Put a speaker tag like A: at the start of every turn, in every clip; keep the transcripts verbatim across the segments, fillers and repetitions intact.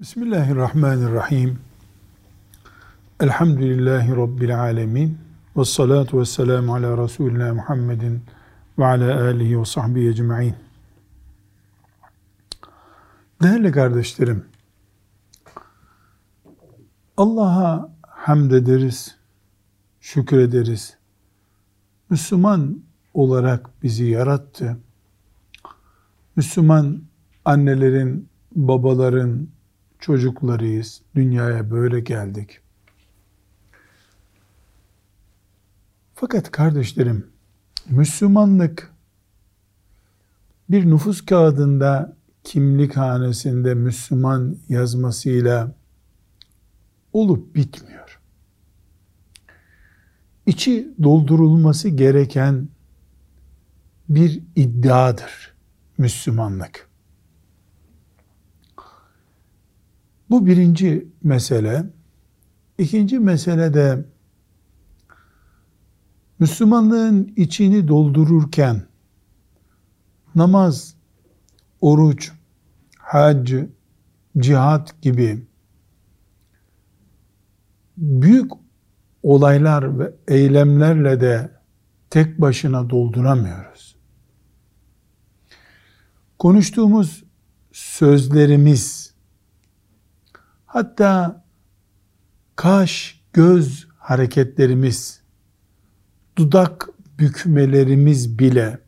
A: Bismillahirrahmanirrahim. Elhamdülillahi Rabbil alemin. Ve salatu ve selamu ala Resulina Muhammedin ve ala alihi ve sahbihi ecma'in. Değerli kardeşlerim, Allah'a hamd ederiz, şükrederiz. Müslüman olarak bizi yarattı. Müslüman annelerin, babaların çocuklarıyız. Dünyaya böyle geldik. Fakat kardeşlerim, Müslümanlık bir nüfus kağıdında, kimlik hanesinde Müslüman yazmasıyla olup bitmiyor. İçi doldurulması gereken bir iddiadır Müslümanlık. Bu birinci mesele. İkinci mesele de Müslümanlığın içini doldururken namaz, oruç, hac, cihat gibi büyük olaylar ve eylemlerle de tek başına dolduramıyoruz. Konuştuğumuz sözlerimiz, hatta kaş, göz hareketlerimiz, dudak bükmelerimiz bile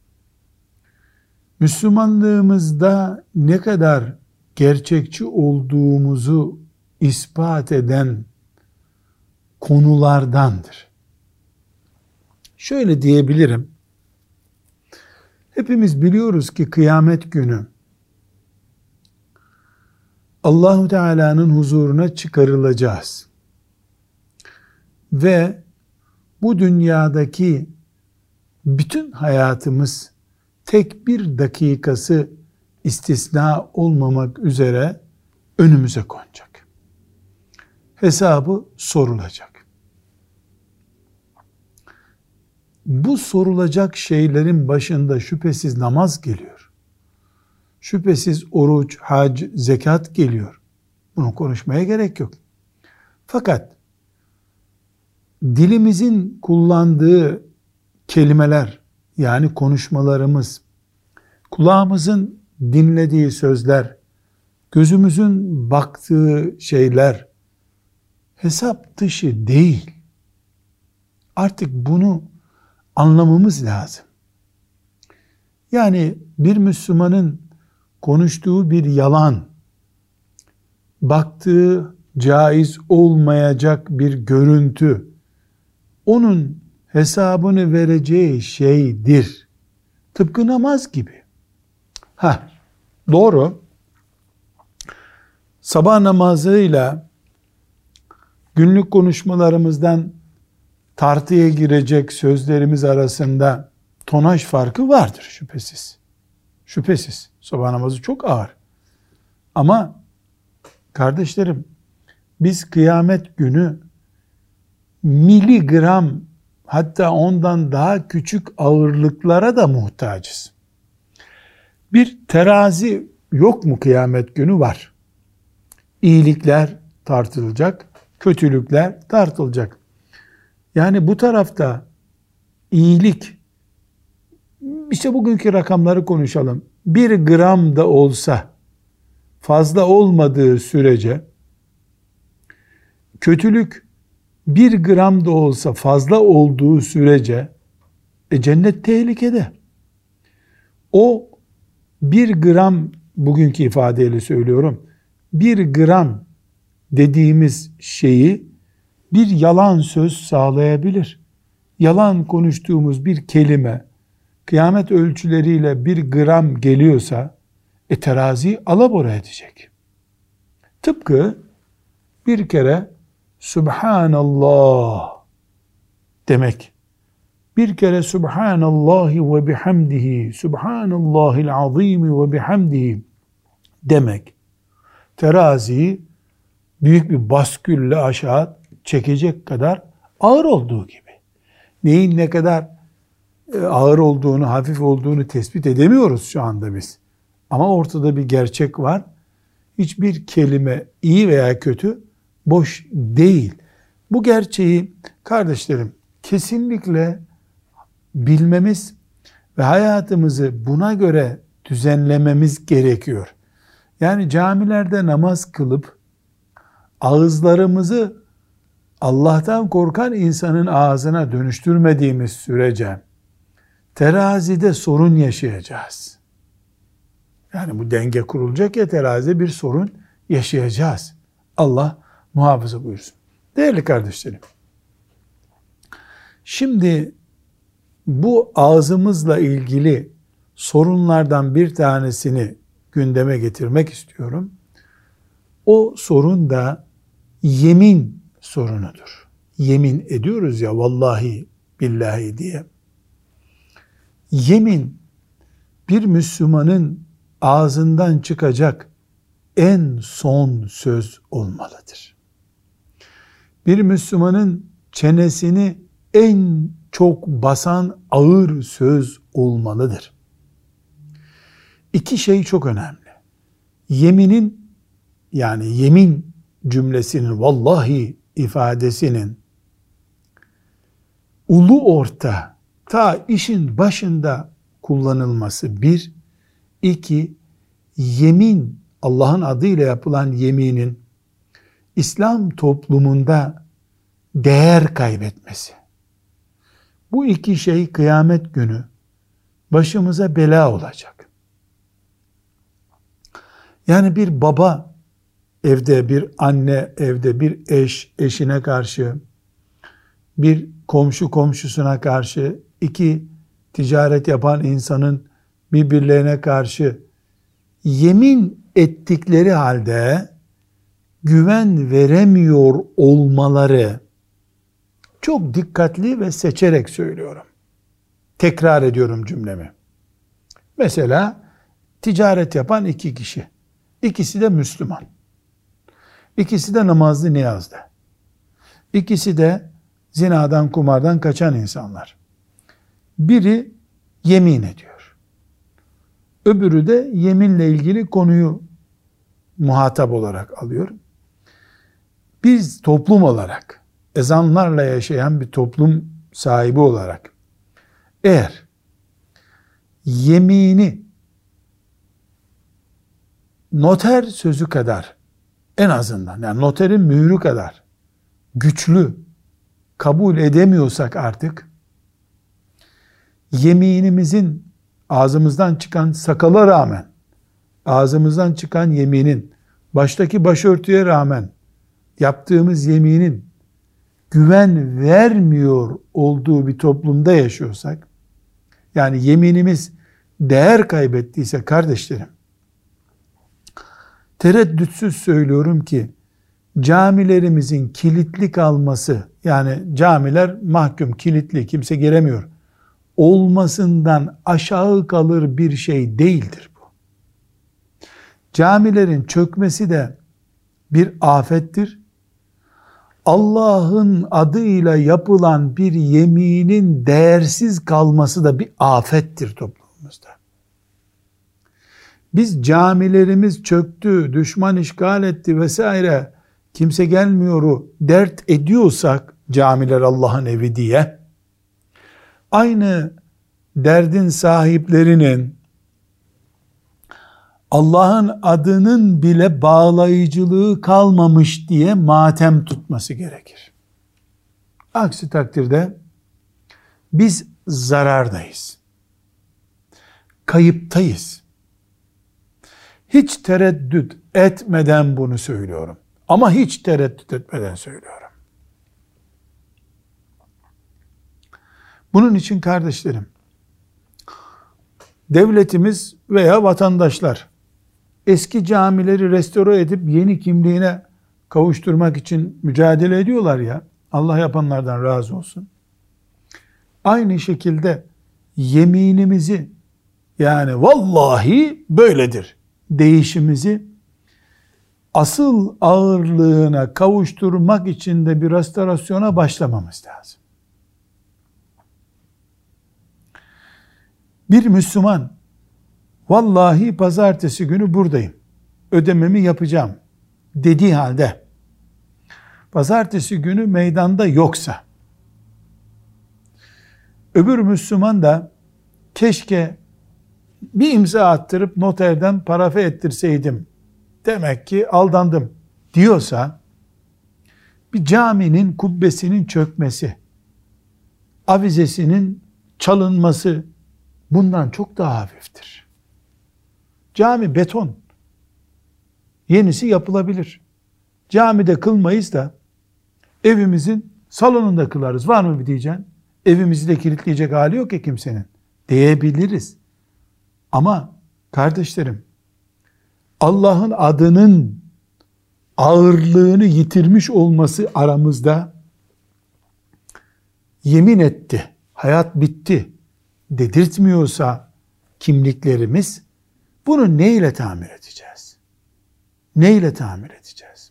A: Müslümanlığımızda ne kadar gerçekçi olduğumuzu ispat eden konulardandır. Şöyle diyebilirim. Hepimiz biliyoruz ki kıyamet günü Allah-u Teala'nın huzuruna çıkarılacağız. Ve bu dünyadaki bütün hayatımız tek bir dakikası istisna olmamak üzere önümüze konacak. Hesabı sorulacak. Bu sorulacak şeylerin başında şüphesiz namaz geliyor. Şüphesiz oruç, hac, zekat geliyor. Bunu konuşmaya gerek yok. Fakat dilimizin kullandığı kelimeler, yani konuşmalarımız, kulağımızın dinlediği sözler, gözümüzün baktığı şeyler hesap dışı değil. Artık bunu anlamamız lazım. Yani bir Müslümanın konuştuğu bir yalan, baktığı caiz olmayacak bir görüntü, onun hesabını vereceği şeydir. Tıpkı namaz gibi. Ha, doğru. Sabah namazıyla günlük konuşmalarımızdan tartıya girecek sözlerimiz arasında tonaj farkı vardır şüphesiz. Şüphesiz. Sabah namazı çok ağır. Ama kardeşlerim, biz kıyamet günü miligram, hatta ondan daha küçük ağırlıklara da muhtacız. Bir terazi yok mu kıyamet günü? Var. İyilikler tartılacak, kötülükler tartılacak. Yani bu tarafta iyilik, işte bugünkü rakamları konuşalım. Bir gram da olsa fazla olmadığı sürece, kötülük bir gram da olsa fazla olduğu sürece e, cennet tehlikede. O bir gram, bugünkü ifadeyle söylüyorum, bir gram dediğimiz şeyi bir yalan söz sağlayabilir. Yalan konuştuğumuz bir kelime kıyamet ölçüleriyle bir gram geliyorsa e, terazi alabora edecek. Tıpkı bir kere Subhanallah demek, bir kere Subhanallahi ve bihamdihi, Subhanallahil azimi ve bihamdihi demek, teraziyi büyük bir baskülle aşağı çekecek kadar ağır olduğu gibi. Neyin ne kadar ağır olduğunu, hafif olduğunu tespit edemiyoruz şu anda biz. Ama ortada bir gerçek var. hiçbir kelime iyi veya kötü boş değil. Bu gerçeği kardeşlerim kesinlikle bilmemiz ve hayatımızı buna göre düzenlememiz gerekiyor. Yani camilerde namaz kılıp ağızlarımızı Allah'tan korkan insanın ağzına dönüştürmediğimiz sürece terazide sorun yaşayacağız. Yani bu denge kurulacak ya, terazide bir sorun yaşayacağız. Allah muhafaza buyursun. Değerli kardeşlerim, şimdi bu ağzımızla ilgili sorunlardan bir tanesini gündeme getirmek istiyorum. O sorun da yemin sorunudur. Yemin ediyoruz ya, vallahi billahi diye. Yemin bir Müslümanın ağzından çıkacak en son söz olmalıdır. Bir Müslümanın çenesini en çok basan ağır söz olmalıdır. İki şey çok önemli. Yeminin, yani yemin cümlesinin, vallahi ifadesinin ulu orta, ta işin başında kullanılması bir. İki, yemin, Allah'ın adıyla yapılan yeminin İslam toplumunda değer kaybetmesi. Bu iki şey kıyamet günü başımıza bela olacak. Yani bir baba evde, bir anne evde, bir eş eşine karşı, bir komşu komşusuna karşı, iki ticaret yapan insanın birbirlerine karşı yemin ettikleri halde güven veremiyor olmaları, çok dikkatli ve seçerek söylüyorum. Tekrar ediyorum cümlemi. Mesela ticaret yapan iki kişi. İkisi de Müslüman. İkisi de namazlı niyazlı. İkisi de zinadan, kumardan kaçan insanlar. Biri yemin ediyor. Öbürü de yeminle ilgili konuyu muhatap olarak alıyor. Biz toplum olarak, ezanlarla yaşayan bir toplum sahibi olarak, eğer yemini noter sözü kadar, en azından yani noterin mührü kadar güçlü kabul edemiyorsak artık, yeminimizin ağzımızdan çıkan sakala rağmen, ağzımızdan çıkan yeminin, baştaki başörtüye rağmen yaptığımız yeminin güven vermiyor olduğu bir toplumda yaşıyorsak, yani yeminimiz değer kaybettiyse kardeşlerim, tereddütsüz söylüyorum ki camilerimizin kilitli kalması, yani camiler mahkum, kilitli, kimse giremiyor olmasından aşağı kalır bir şey değildir bu. Camilerin çökmesi de bir afettir. Allah'ın adıyla yapılan bir yeminin değersiz kalması da bir afettir toplumumuzda. Biz camilerimiz çöktü, düşman işgal etti vesaire, kimse gelmiyoru dert ediyorsak, camiler Allah'ın evi diye, aynı derdin sahiplerinin Allah'ın adının bile bağlayıcılığı kalmamış diye matem tutması gerekir. Aksi takdirde biz zarardayız. Kayıptayız. Hiç tereddüt etmeden bunu söylüyorum. Ama hiç tereddüt etmeden söylüyorum. Bunun için kardeşlerim, devletimiz veya vatandaşlar eski camileri restore edip yeni kimliğine kavuşturmak için mücadele ediyorlar ya, Allah yapanlardan razı olsun. Aynı şekilde yeminimizi, yani vallahi böyledir değişimizi asıl ağırlığına kavuşturmak için de bir restorasyona başlamamız lazım. Bir Müslüman, vallahi pazartesi günü buradayım, ödememi yapacağım dediği halde pazartesi günü meydanda yoksa, öbür Müslüman da keşke bir imza attırıp noterden parafe ettirseydim, demek ki aldandım diyorsa, bir caminin kubbesinin çökmesi, avizesinin çalınması bundan çok daha hafiftir. Cami beton. Yenisi yapılabilir. Camide kılmayız da evimizin salonunda kılarız. Var mı bir diyeceksin? Evimizi de kilitleyecek hali yok ya kimsenin. Diyebiliriz. Ama kardeşlerim, Allah'ın adının ağırlığını yitirmiş olması aramızda, yemin etti, hayat bitti dedirtmiyorsa kimliklerimiz, bunu neyle tamir edeceğiz? Neyle tamir edeceğiz?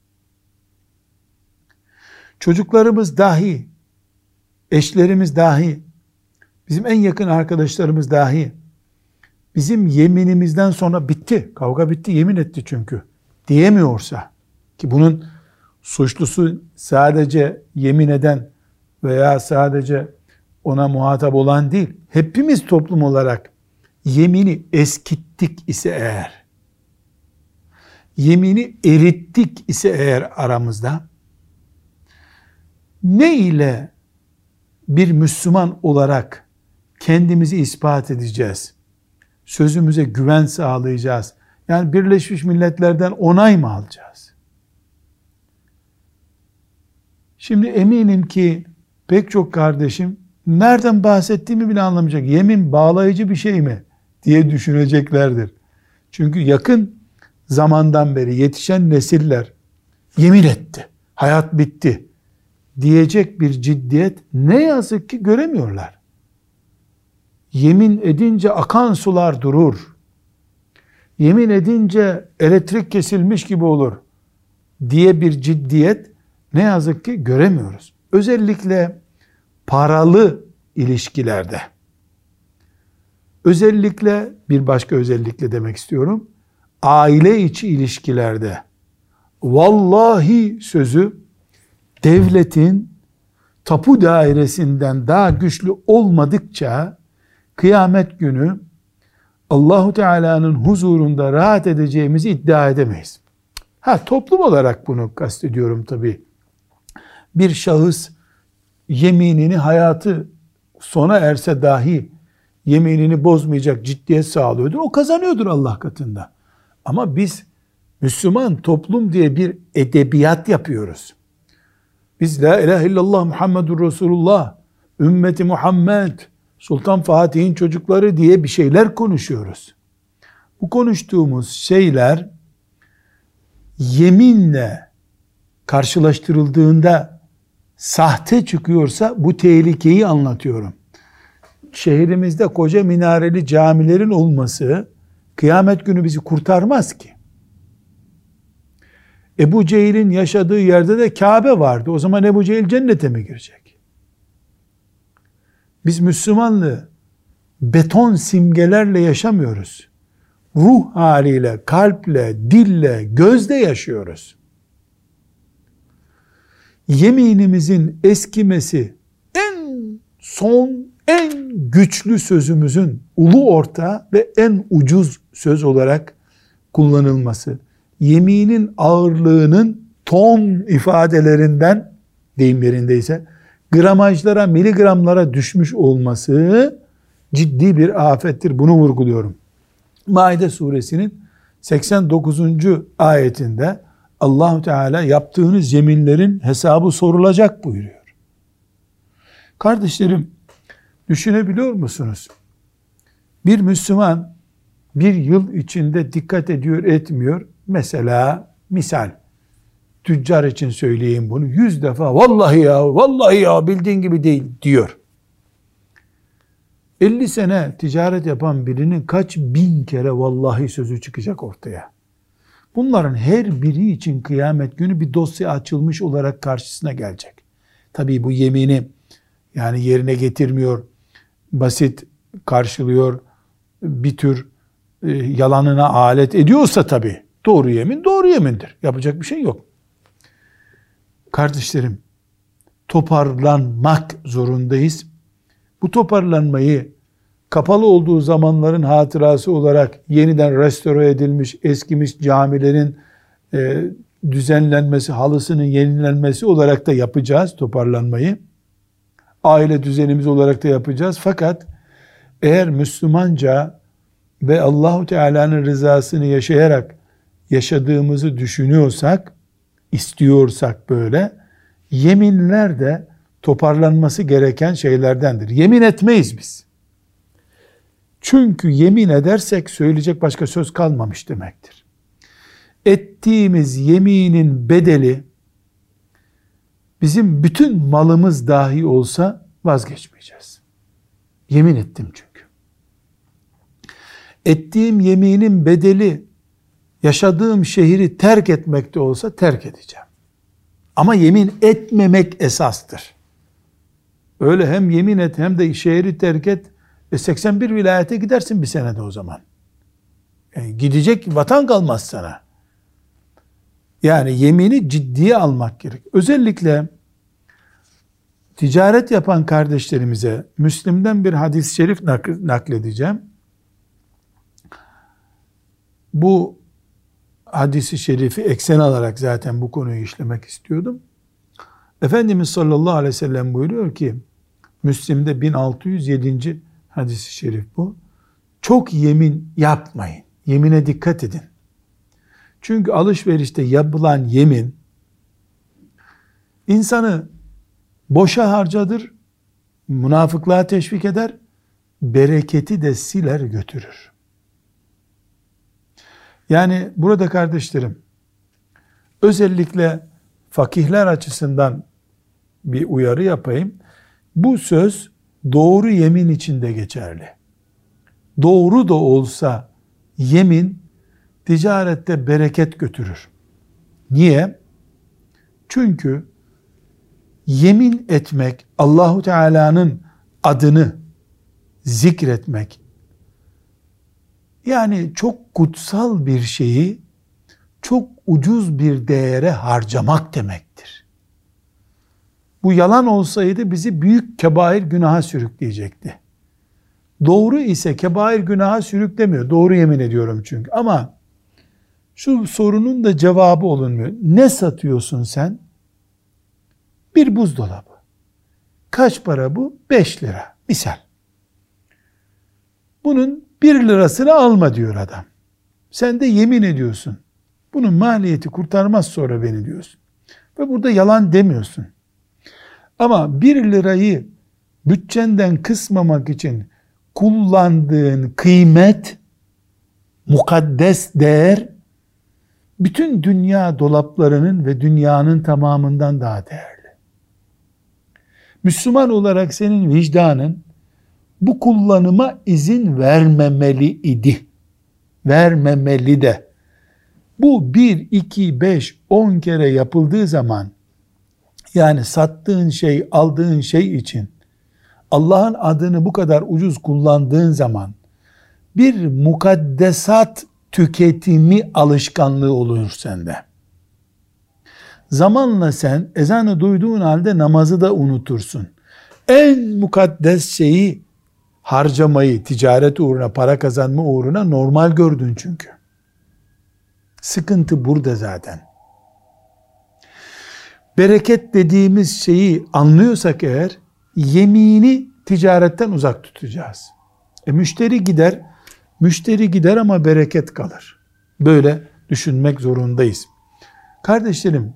A: Çocuklarımız dahi, eşlerimiz dahi, bizim en yakın arkadaşlarımız dahi, bizim yeminimizden sonra bitti, kavga bitti, yemin etti çünkü diyemiyorsa, ki bunun suçlusu sadece yemin eden veya sadece ona muhatap olan değil, hepimiz toplum olarak yemini eskittik ise eğer, yemini erittik ise eğer aramızda, ne ile bir Müslüman olarak kendimizi ispat edeceğiz? Sözümüze güven sağlayacağız. Yani Birleşmiş Milletler'den onay mı alacağız? Şimdi eminim ki pek çok kardeşim nereden bahsettiğimi bile anlamayacak. Yemin bağlayıcı bir şey mi diye düşüneceklerdir. Çünkü yakın zamandan beri yetişen nesiller yemin etti, hayat bitti diyecek bir ciddiyet ne yazık ki göremiyorlar. Yemin edince akan sular durur. Yemin edince elektrik kesilmiş gibi olur diye bir ciddiyet ne yazık ki göremiyoruz. Özellikle paralı ilişkilerde, özellikle bir başka özellikle demek istiyorum, aile içi ilişkilerde, vallahi sözü devletin tapu dairesinden daha güçlü olmadıkça kıyamet günü Allahu Teala'nın huzurunda rahat edeceğimizi iddia edemeyiz. Ha, toplum olarak bunu kastediyorum tabii. Bir şahıs yeminini, hayatı sona erse dahi yeminini bozmayacak ciddiyet sağlıyordur. O kazanıyordur Allah katında. Ama biz Müslüman toplum diye bir edebiyat yapıyoruz. Biz la ilahe illallah Muhammedur Resulullah, ümmeti Muhammed, Sultan Fatih'in çocukları diye bir şeyler konuşuyoruz. Bu konuştuğumuz şeyler yeminle karşılaştırıldığında sahte çıkıyorsa bu tehlikeyi anlatıyorum. Şehrimizde koca minareli camilerin olması kıyamet günü bizi kurtarmaz ki. Ebu Cehil'in yaşadığı yerde de Kabe vardı. O zaman Ebu Cehil cennete mi girecek? Biz Müslümanlığı beton simgelerle yaşamıyoruz. Ruh haliyle, kalple, dille, gözle yaşıyoruz. Yeminimizin eskimesi en son, en güçlü sözümüzün ulu orta ve en ucuz söz olarak kullanılması, yeminin ağırlığının ton ifadelerinden, deyim yerindeyse, gramajlara, miligramlara düşmüş olması ciddi bir afettir. Bunu vurguluyorum. Maide suresinin seksen dokuzuncu ayetinde Allah-u Teala yaptığınız yeminlerin hesabı sorulacak buyuruyor. Kardeşlerim, düşünebiliyor musunuz? Bir Müslüman bir yıl içinde dikkat ediyor, etmiyor. Mesela misal, tüccar için söyleyeyim bunu, yüz defa vallahi ya, vallahi ya bildiğin gibi değil diyor. elli sene ticaret yapan birinin kaç bin kere vallahi sözü çıkacak ortaya. Bunların her biri için kıyamet günü bir dosya açılmış olarak karşısına gelecek. Tabii bu yemini yani yerine getirmiyor, basit karşılıyor, bir tür e, yalanına alet ediyorsa tabii Doğru yemin doğru yemindir. Yapacak bir şey yok. Kardeşlerim, toparlanmak zorundayız. Bu toparlanmayı kapalı olduğu zamanların hatırası olarak yeniden restore edilmiş, eskimiş camilerin e, düzenlenmesi, halısının yenilenmesi olarak da yapacağız toparlanmayı. Aile düzenimiz olarak da yapacağız. Fakat eğer Müslümanca ve Allahu Teala'nın rızasını yaşayarak yaşadığımızı düşünüyorsak, istiyorsak böyle, yeminler de toparlanması gereken şeylerdendir. Yemin etmeyiz biz. Çünkü yemin edersek söyleyecek başka söz kalmamış demektir. Ettiğimiz yeminin bedeli bizim bütün malımız dahi olsa vazgeçmeyeceğiz. Yemin ettim çünkü. Ettiğim yeminin bedeli yaşadığım şehri terk etmekte olsa terk edeceğim. Ama yemin etmemek esastır. Öyle hem yemin et hem de şehri terk et. E seksen bir vilayete gidersin bir senede o zaman. Yani gidecek vatan kalmaz sana. Yani yemini ciddiye almak gerek. Özellikle ticaret yapan kardeşlerimize Müslim'den bir hadis-i şerif nakledeceğim. Bu hadis-i şerifi eksen alarak zaten bu konuyu işlemek istiyordum. Efendimiz sallallahu aleyhi ve sellem buyuruyor ki, Müslim'de bin altı yüz yedinci hadis-i şerif bu. Çok yemin yapmayın. Yemine dikkat edin. Çünkü alışverişte yapılan yemin insanı boşa harcadır, münafıklığa teşvik eder, bereketi de siler götürür. Yani burada kardeşlerim, özellikle fakihler açısından bir uyarı yapayım. Bu söz doğru yemin için de geçerli. Doğru da olsa yemin ticarette bereket götürür. Niye? Çünkü yemin etmek, Allahu Teala'nın adını zikretmek, yani çok kutsal bir şeyi çok ucuz bir değere harcamak demektir. Bu yalan olsaydı bizi büyük kebair günaha sürükleyecekti. Doğru ise kebair günaha sürüklemiyor. Doğru yemin ediyorum çünkü. Ama şu sorunun da cevabı olunmuyor. Ne satıyorsun sen? Bir buzdolabı. Kaç para bu? Beş lira. Misal. Bunun bir lirasını alma diyor adam. Sen de yemin ediyorsun. Bunun maliyeti kurtarmaz sonra beni diyorsun. Ve burada yalan demiyorsun. Ama bir lirayı bütçenden kısmamak için kullandığın kıymet, mukaddes değer, bütün dünya dolaplarının ve dünyanın tamamından daha değerli. Müslüman olarak senin vicdanın bu kullanıma izin vermemeli idi. Vermemeli de. Bu bir, iki, beş, on kere yapıldığı zaman, yani sattığın şey, aldığın şey için Allah'ın adını bu kadar ucuz kullandığın zaman bir mukaddesat tüketimi alışkanlığı olur sende. Zamanla sen ezanı duyduğun halde namazı da unutursun. En mukaddes şeyi harcamayı, ticaret uğruna, para kazanma uğruna normal gördün çünkü. Sıkıntı burada zaten. Bereket dediğimiz şeyi anlıyorsak eğer, yemini ticaretten uzak tutacağız. E müşteri gider, müşteri gider ama bereket kalır. Böyle düşünmek zorundayız. Kardeşlerim,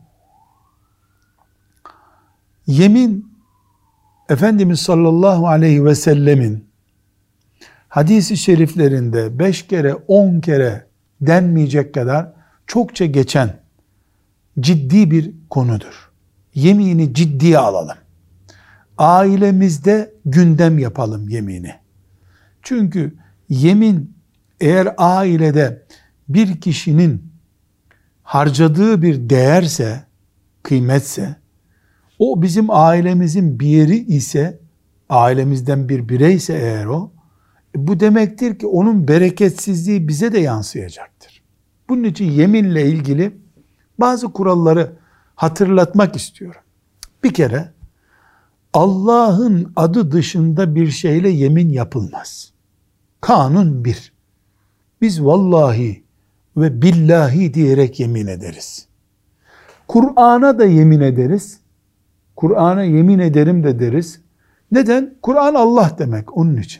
A: yemin, Efendimiz sallallahu aleyhi ve sellemin hadis-i şeriflerinde beş kere, on kere denmeyecek kadar çokça geçen ciddi bir konudur. Yemini ciddiye alalım. Ailemizde gündem yapalım yemini. Çünkü yemin eğer ailede bir kişinin harcadığı bir değerse, kıymetse, o bizim ailemizin bir yeri ise, ailemizden bir bireyse eğer o, bu demektir ki onun bereketsizliği bize de yansıyacaktır. Bunun için yeminle ilgili bazı kuralları hatırlatmak istiyorum. Bir kere Allah'ın adı dışında bir şeyle yemin yapılmaz. Kanun bir. Biz vallahi ve billahi diyerek yemin ederiz. Kur'an'a da yemin ederiz. Kur'an'a yemin ederim de deriz. Neden? Kur'an Allah demek onun için.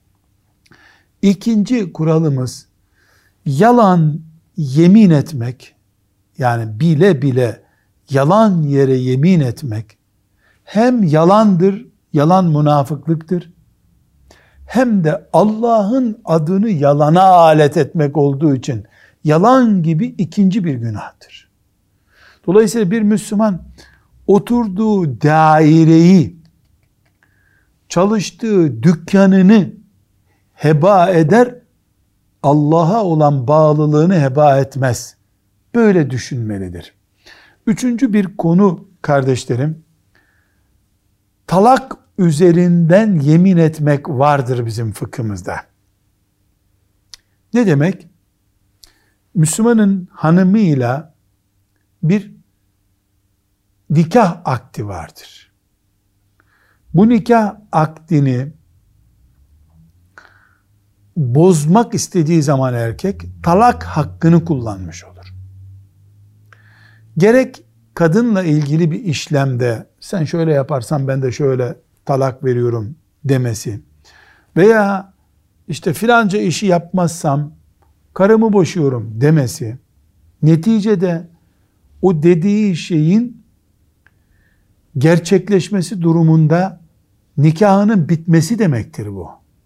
A: İkinci kuralımız yalan yemin etmek, yani bile bile yalan yere yemin etmek hem yalandır, yalan münafıklıktır, hem de Allah'ın adını yalana alet etmek olduğu için yalan gibi ikinci bir günahtır. Dolayısıyla bir Müslüman oturduğu daireyi, çalıştığı dükkanını heba eder, Allah'a olan bağlılığını heba etmez. Böyle düşünmelidir. Üçüncü bir konu kardeşlerim, talak üzerinden yemin etmek vardır bizim fıkhımızda. Ne demek? Müslümanın hanımıyla bir nikah akdi vardır. Bu nikah akdini bozmak istediği zaman erkek talak hakkını kullanmış olur. Gerek kadınla ilgili bir işlemde sen şöyle yaparsan ben de şöyle talak veriyorum demesi veya işte filanca işi yapmazsam karımı boşuyorum demesi, neticede o dediği şeyin gerçekleşmesi durumunda nikahının bitmesi demektir bu.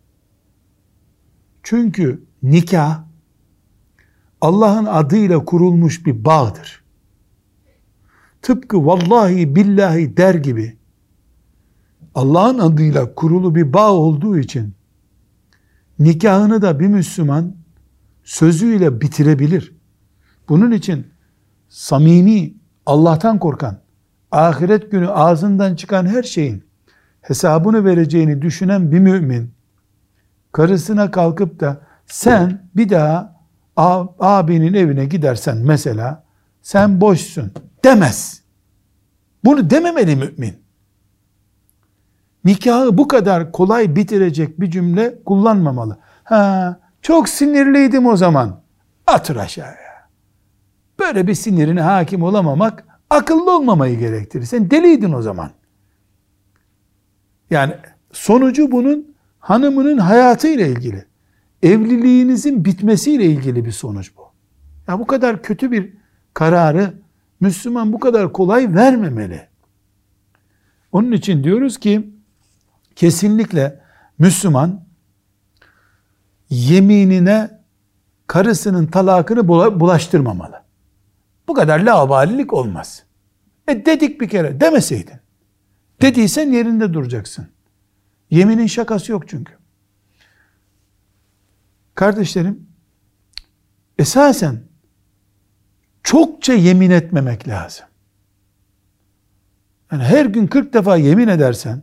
A: Çünkü nikah Allah'ın adıyla kurulmuş bir bağdır. Tıpkı vallahi billahi der gibi Allah'ın adıyla kurulu bir bağ olduğu için nikahını da bir Müslüman sözüyle bitirebilir. Bunun için samimi, Allah'tan korkan, ahiret günü ağzından çıkan her şeyin hesabını vereceğini düşünen bir mümin, karısına kalkıp da sen bir daha abinin evine gidersen mesela sen boşsun demez. Bunu dememeli mümin. Nikahı bu kadar kolay bitirecek bir cümle kullanmamalı. Ha, çok sinirliydim o zaman. Atır aşağıya. Böyle bir sinirine hakim olamamak akıllı olmamayı gerektirir. Sen deliydin o zaman. Yani sonucu bunun hanımının hayatıyla ilgili. Evliliğinizin bitmesiyle ilgili bir sonuç bu. Ya bu kadar kötü bir kararı Müslüman bu kadar kolay vermemeli. Onun için diyoruz ki kesinlikle Müslüman yeminine karısının talakını bulaştırmamalı. Bu kadar laubalilik olmaz. E dedik bir kere demeseydin. Dediysen yerinde duracaksın. Yeminin şakası yok çünkü. Kardeşlerim, esasen çokça yemin etmemek lazım. Yani her gün kırk defa yemin edersen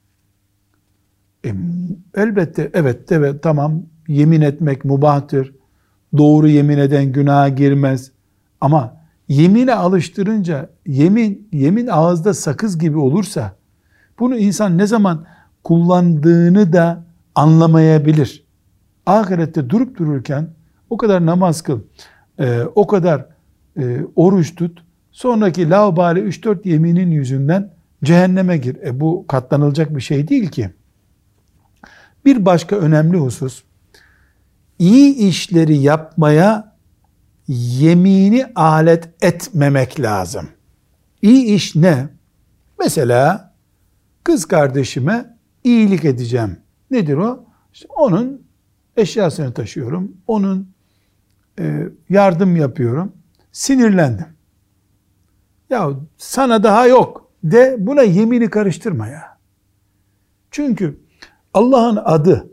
A: e, elbette evet evet tamam yemin etmek mubahtır. Doğru yemin eden günaha girmez. Ama yemine alıştırınca yemin yemin ağızda sakız gibi olursa bunu insan ne zaman kullandığını da anlamayabilir. Ahirette durup dururken o kadar namaz kıl, e, o kadar e, oruç tut, sonraki laubali üç dört yeminin yüzünden cehenneme gir. E, bu katlanılacak bir şey değil ki. Bir başka önemli husus, iyi işleri yapmaya yemini alet etmemek lazım. İyi iş ne? Mesela kız kardeşime iyilik edeceğim. Nedir o? İşte onun eşyasını taşıyorum. Onun e, yardım yapıyorum. Sinirlendim. Ya sana daha yok de, buna yemini karıştırma ya. Çünkü Allah'ın adı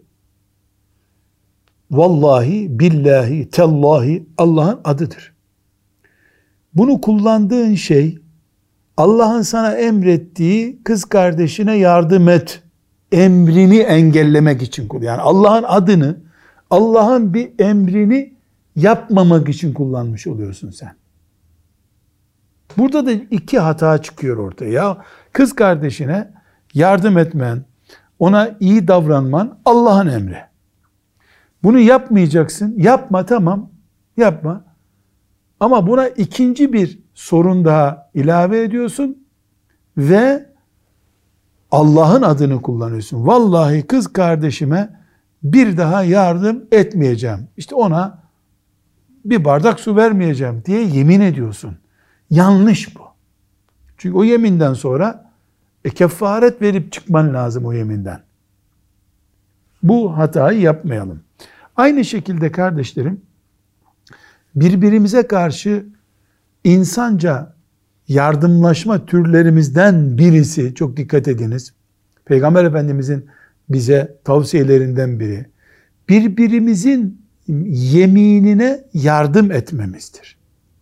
A: vallahi, billahi, tellahi Allah'ın adıdır. Bunu kullandığın şey Allah'ın sana emrettiği kız kardeşine yardım et emrini engellemek için kullan. Yani Allah'ın adını, Allah'ın bir emrini yapmamak için kullanmış oluyorsun sen. Burada da iki hata çıkıyor ortaya. Ya kız kardeşine yardım etmen, ona iyi davranman Allah'ın emri. Bunu yapmayacaksın. Yapma, tamam. Yapma. Ama buna ikinci bir sorun daha ilave ediyorsun ve Allah'ın adını kullanıyorsun. Vallahi kız kardeşime bir daha yardım etmeyeceğim. İşte ona bir bardak su vermeyeceğim diye yemin ediyorsun. Yanlış bu. Çünkü o yeminden sonra e, kefaret verip çıkman lazım o yeminden. Bu hatayı yapmayalım. Aynı şekilde kardeşlerim, birbirimize karşı insanca yardımlaşma türlerimizden birisi, çok dikkat ediniz, Peygamber Efendimizin bize tavsiyelerinden biri, birbirimizin yeminine yardım etmemizdir.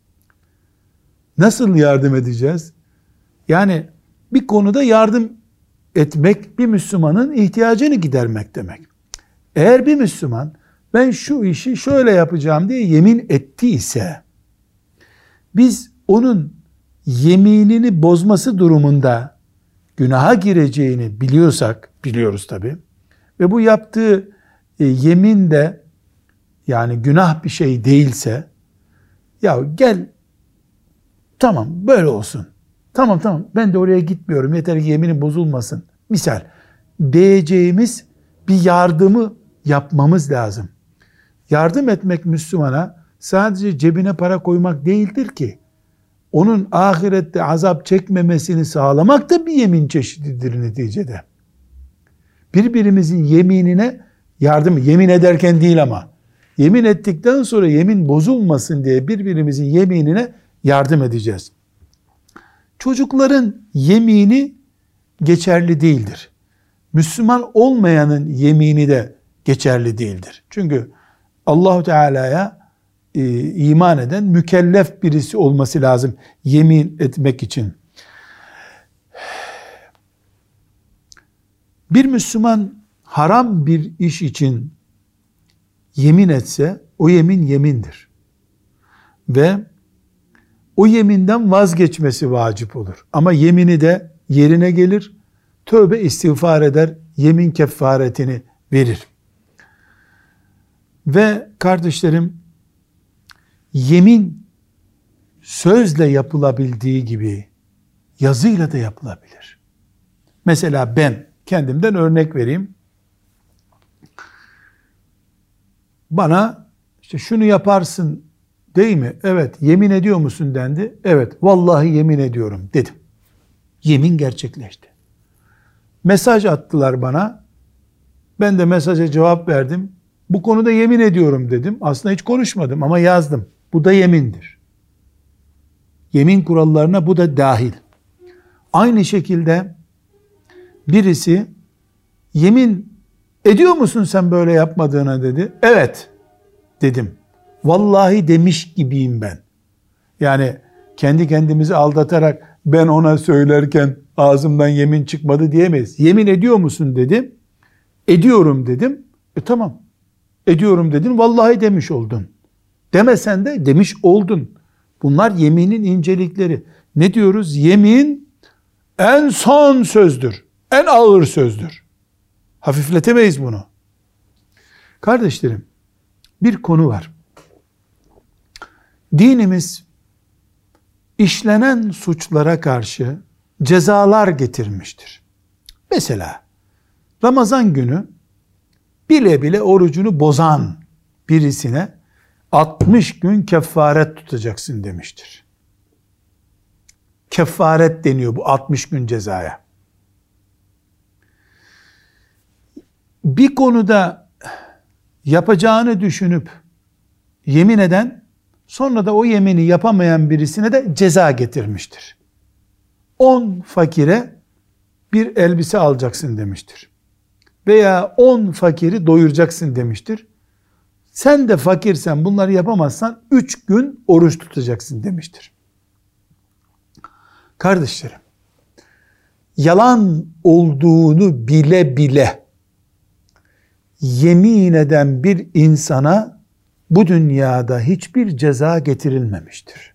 A: Nasıl yardım edeceğiz? Yani bir konuda yardım etmek bir Müslümanın ihtiyacını gidermek demek. Eğer bir Müslüman ben şu işi şöyle yapacağım diye yemin ettiyse, biz onun yeminini bozması durumunda günaha gireceğini biliyorsak, biliyoruz tabi, ve bu yaptığı e, yemin de yani günah bir şey değilse, ya gel tamam böyle olsun, tamam tamam ben de oraya gitmiyorum, yeter ki yeminin bozulmasın misal diyeceğimiz bir yardımı yapmamız lazım. Yardım etmek Müslümana sadece cebine para koymak değildir ki, onun ahirette azap çekmemesini sağlamak da bir yemin çeşididir neticede. Birbirimizin yeminine yardım, yemin ederken değil ama, yemin ettikten sonra yemin bozulmasın diye birbirimizin yeminine yardım edeceğiz. Çocukların yemini geçerli değildir. Müslüman olmayanın yemini de geçerli değildir. Çünkü Allah-u Teala'ya e, iman eden mükellef birisi olması lazım yemin etmek için. Bir Müslüman haram bir iş için yemin etse o yemin yemindir. Ve o yeminden vazgeçmesi vacip olur. Ama yemini de yerine gelir, tövbe istiğfar eder, yemin kefaretini verir. Ve kardeşlerim, yemin sözle yapılabildiği gibi yazıyla da yapılabilir. Mesela ben kendimden örnek vereyim. Bana işte şunu yaparsın değil mi? Evet. Yemin ediyor musun dendi. Evet. Vallahi yemin ediyorum dedim. Yemin gerçekleşti. Mesaj attılar bana. Ben de mesaja cevap verdim. Bu konuda yemin ediyorum dedim. Aslında hiç konuşmadım ama yazdım. Bu da yemindir. Yemin kurallarına bu da dahil. Aynı şekilde birisi yemin ediyor musun sen böyle yapmadığına dedi. Evet dedim. Vallahi demiş gibiyim ben. Yani kendi kendimizi aldatarak ben ona söylerken ağzımdan yemin çıkmadı diyemeyiz. Yemin ediyor musun dedim. Ediyorum dedim. E tamam. Ediyorum dedin. Vallahi demiş oldun. Demesen de demiş oldun. Bunlar yeminin incelikleri. Ne diyoruz? Yemin en son sözdür. En ağır sözdür. Hafifletemeyiz bunu. Kardeşlerim, bir konu var. Dinimiz işlenen suçlara karşı cezalar getirmiştir. Mesela Ramazan günü bile bile orucunu bozan birisine altmış gün kefaret tutacaksın demiştir. Kefaret deniyor bu altmış gün cezaya. Bir konuda yapacağını düşünüp yemin eden, sonra da o yemini yapamayan birisine de ceza getirmiştir. On fakire bir elbise alacaksın demiştir. Veya on fakiri doyuracaksın demiştir. Sen de fakirsen bunları yapamazsan üç gün oruç tutacaksın demiştir. Kardeşlerim, yalan olduğunu bile bile yemin eden bir insana bu dünyada hiçbir ceza getirilmemiştir.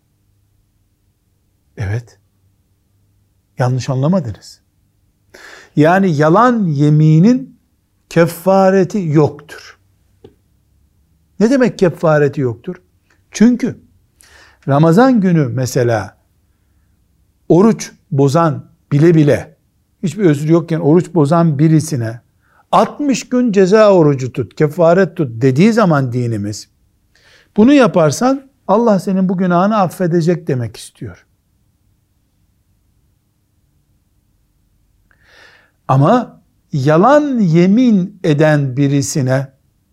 A: Evet. Yanlış anlamadınız. Yani yalan yeminin kefareti yoktur. Ne demek kefareti yoktur? Çünkü Ramazan günü mesela oruç bozan, bile bile hiçbir özür yokken oruç bozan birisine altmış gün ceza orucu tut, kefaret tut dediği zaman dinimiz, bunu yaparsan Allah senin bu günahını affedecek demek istiyor. Ama yalan yemin eden birisine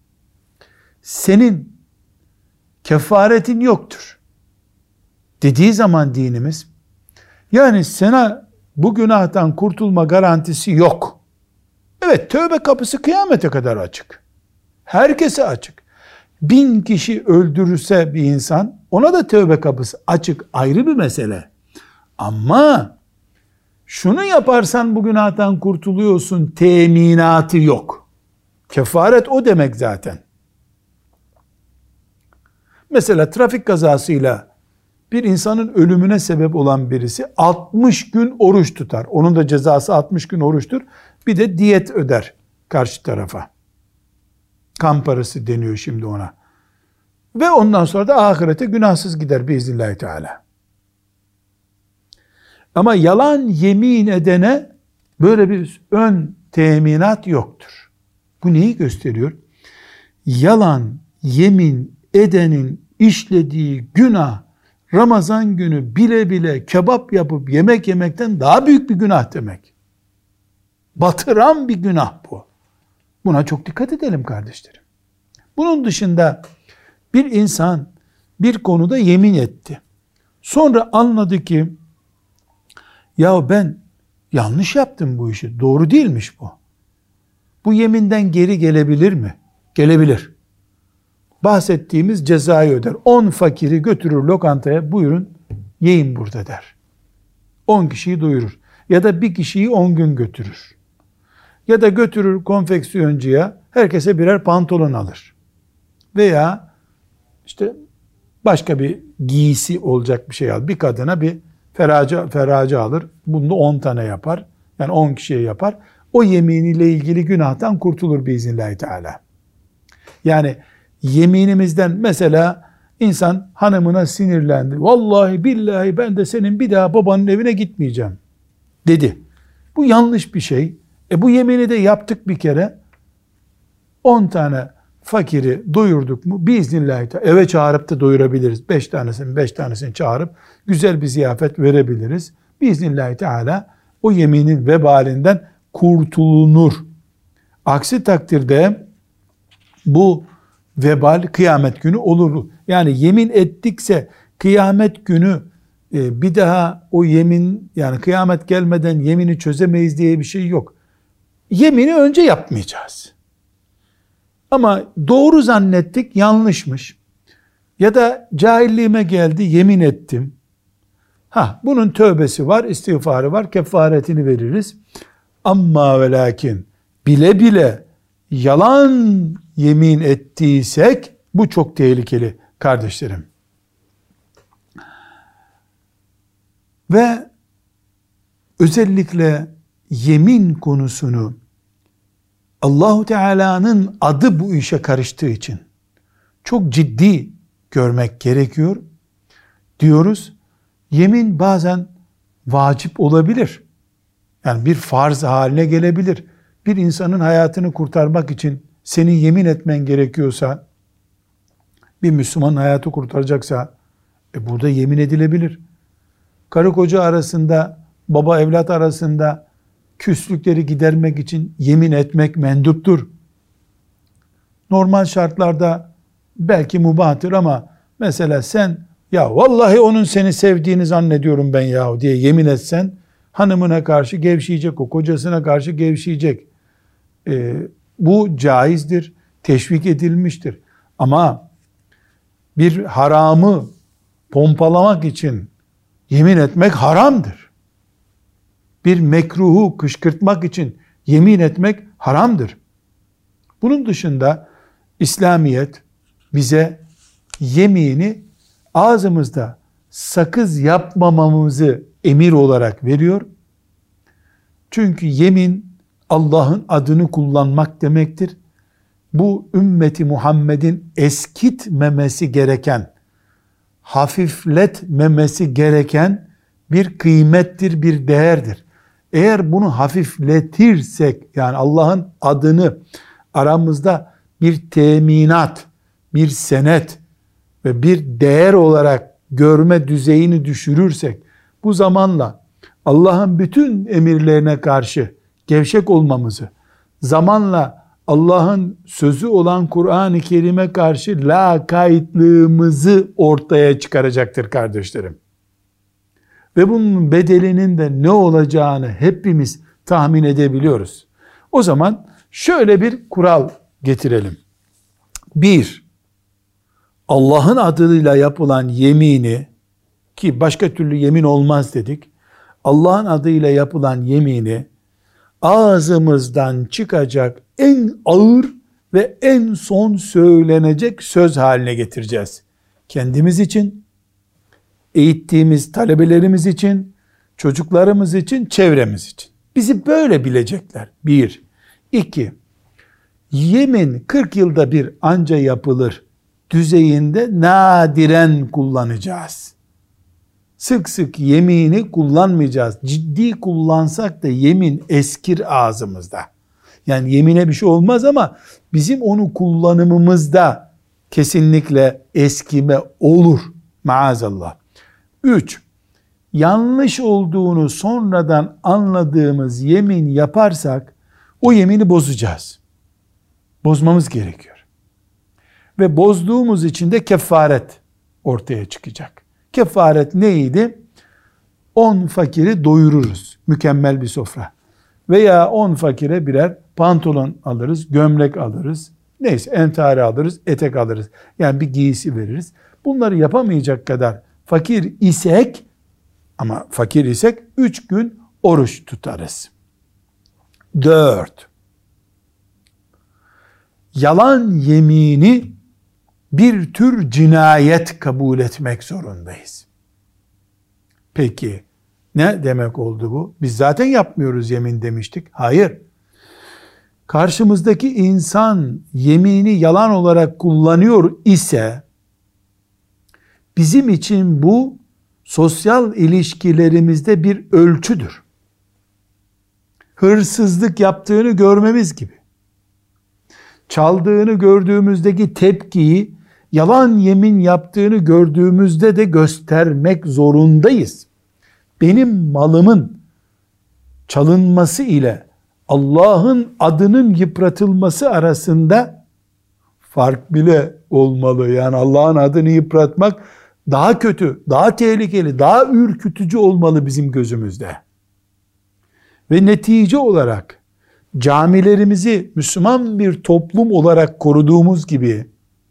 A: senin kefaretin yoktur dediği zaman dinimiz, yani sana bu günahtan kurtulma garantisi yok. Evet, tövbe kapısı kıyamete kadar açık. Herkese açık. Bin kişi öldürürse bir insan, ona da tövbe kapısı açık, ayrı bir mesele. Ama şunu yaparsan bu günahtan kurtuluyorsun teminatı yok. Kefaret o demek zaten. Mesela trafik kazasıyla bir insanın ölümüne sebep olan birisi altmış gün oruç tutar. Onun da cezası altmış gün oruçtur. Bir de diyet öder karşı tarafa. Kan parası deniyor şimdi ona. Ve ondan sonra da ahirete günahsız gider biiznillahü teala. Ama yalan yemin edene böyle bir ön teminat yoktur. Bu neyi gösteriyor? Yalan yemin edenin işlediği günah Ramazan günü bile bile kebap yapıp yemek yemekten daha büyük bir günah demek. Batıran bir günah bu. Buna çok dikkat edelim kardeşlerim. Bunun dışında bir insan bir konuda yemin etti. Sonra anladı ki ya ben yanlış yaptım bu işi. Doğru değilmiş bu. Bu yeminden geri gelebilir mi? Gelebilir. Bahsettiğimiz cezayı öder. on fakiri götürür lokantaya, buyurun yiyin burada der. on kişiyi doyurur. Ya da bir kişiyi on gün götürür. Ya da götürür konfeksiyoncuya, herkese birer pantolon alır. Veya işte başka bir giysi olacak bir şey alır. Bir kadına bir ferace, ferace alır. Bunu on tane yapar. Yani on kişiye yapar. O yeminiyle ilgili günahtan kurtulur biiznillahü teala. Yani yeminimizden mesela insan hanımına sinirlendi. Vallahi billahi ben de senin bir daha babanın evine gitmeyeceğim dedi. Bu yanlış bir şey. E bu yemini de yaptık bir kere. on tane fakiri doyurduk mu biiznillahü teala eve çağırıp da doyurabiliriz. beş tanesini beş tanesini çağırıp güzel bir ziyafet verebiliriz. Biiznillahü teala o yeminin vebalinden kurtulunur. Aksi takdirde bu vebal kıyamet günü olur. Yani yemin ettikse kıyamet günü e, bir daha o yemin, yani kıyamet gelmeden yemini çözemeyiz diye bir şey yok. Yemini önce yapmayacağız. Ama doğru zannettik, yanlışmış. Ya da cahilliğime geldi, yemin ettim. Ha, bunun tövbesi var, istiğfarı var, kefaretini veririz. Amma ve lakin bile bile yalan yemin ettiysek bu çok tehlikeli kardeşlerim. Ve özellikle yemin konusunu Allahu Teala'nın adı bu işe karıştığı için çok ciddi görmek gerekiyor. Diyoruz, yemin bazen vacip olabilir. Yani bir farz haline gelebilir. Bir insanın hayatını kurtarmak için senin yemin etmen gerekiyorsa, bir Müslümanın hayatı kurtaracaksa, e burada yemin edilebilir. Karı koca arasında, baba evlat arasında küslükleri gidermek için yemin etmek menduptur. Normal şartlarda belki mubahtır ama mesela sen, ya vallahi onun seni sevdiğini zannediyorum ben ya diye yemin etsen, hanımına karşı gevşeyecek, o kocasına karşı gevşeyecek. Ee, bu caizdir, teşvik edilmiştir. Ama bir haramı pompalamak için yemin etmek haramdır. Bir mekruhu kışkırtmak için yemin etmek haramdır. Bunun dışında İslamiyet bize yemini ağzımızda sakız yapmamamızı emir olarak veriyor. Çünkü yemin Allah'ın adını kullanmak demektir. Bu ümmeti Muhammed'in eskitmemesi gereken, hafifletmemesi gereken bir kıymettir, bir değerdir. Eğer bunu hafifletirsek, yani Allah'ın adını aramızda bir teminat, bir senet ve bir değer olarak görme düzeyini düşürürsek, bu zamanla Allah'ın bütün emirlerine karşı gevşek olmamızı, zamanla Allah'ın sözü olan Kur'an-ı Kerim'e karşı lakaytlığımızı ortaya çıkaracaktır kardeşlerim. Ve bunun bedelinin de ne olacağını hepimiz tahmin edebiliyoruz. O zaman şöyle bir kural getirelim. Bir, Allah'ın adıyla yapılan yemini, ki başka türlü yemin olmaz dedik, Allah'ın adıyla yapılan yemini ağzımızdan çıkacak en ağır ve en son söylenecek söz haline getireceğiz. Kendimiz için, eğittiğimiz talebelerimiz için, çocuklarımız için, çevremiz için. Bizi böyle bilecekler. Bir. İki. Yemin kırk yılda bir anca yapılır düzeyinde nadiren kullanacağız. Sık sık yemini kullanmayacağız. Ciddi kullansak da yemin eskir ağzımızda. Yani yemine bir şey olmaz ama bizim onu kullanımımızda kesinlikle eskime olur. Maazallah. Üç, yanlış olduğunu sonradan anladığımız yemin yaparsak o yemini bozacağız. Bozmamız gerekiyor. Ve bozduğumuz için de kefaret ortaya çıkacak. Kefaret neydi? On fakiri doyururuz. Mükemmel bir sofra. Veya on fakire birer pantolon alırız, gömlek alırız. Neyse entari alırız, etek alırız. Yani bir giysi veririz. Bunları yapamayacak kadar fakir isek, ama fakir isek üç gün oruç tutarız. Dört, yalan yemini bir tür cinayet kabul etmek zorundayız. Peki ne demek oldu bu? Biz zaten yapmıyoruz yemin demiştik. Hayır. Karşımızdaki insan yemini yalan olarak kullanıyor ise bizim için bu sosyal ilişkilerimizde bir ölçüdür. Hırsızlık yaptığını görmemiz gibi. Çaldığını gördüğümüzdeki tepkiyi yalan yemin yaptığını gördüğümüzde de göstermek zorundayız. Benim malımın çalınması ile Allah'ın adının yıpratılması arasında fark bile olmalı. Yani Allah'ın adını yıpratmak daha kötü, daha tehlikeli, daha ürkütücü olmalı bizim gözümüzde. Ve netice olarak camilerimizi Müslüman bir toplum olarak koruduğumuz gibi,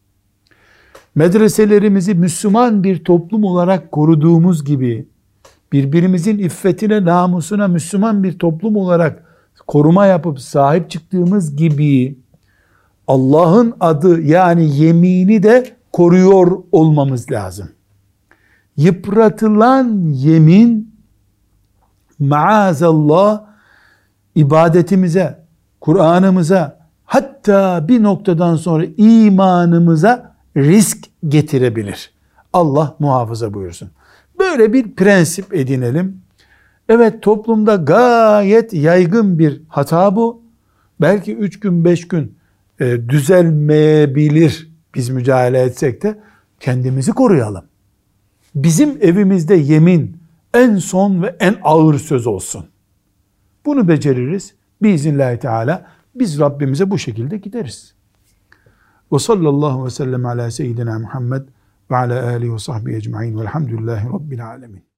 A: medreselerimizi Müslüman bir toplum olarak koruduğumuz gibi, birbirimizin iffetine, namusuna Müslüman bir toplum olarak koruma yapıp sahip çıktığımız gibi, Allah'ın adı yani yemini de koruyor olmamız lazım. Yıpratılan yemin, maazallah, ibadetimize, Kur'an'ımıza, hatta bir noktadan sonra imanımıza risk getirebilir. Allah muhafaza buyursun. Böyle bir prensip edinelim. Evet, toplumda gayet yaygın bir hata bu. Belki üç gün, beş gün e, düzelmeyebilir biz mücadele etsek de kendimizi koruyalım. Bizim evimizde yemin en son ve en ağır söz olsun. Bunu beceririz. Biiznillahü Teala biz Rabbimize bu şekilde gideriz. Ve sallallahu ve sellem ala seyyidina Muhammed ve ala alihi ve sahbihi ecma'in velhamdülillahi rabbil alemin.